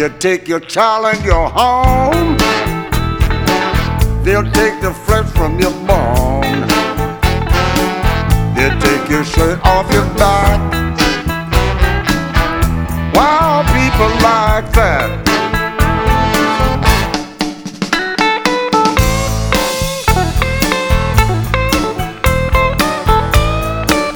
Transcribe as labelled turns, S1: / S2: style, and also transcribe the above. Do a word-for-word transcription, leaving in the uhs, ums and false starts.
S1: They'll take your child and your home. They'll take the flesh from your bone. They'll take your shirt off your back. Wow, people like that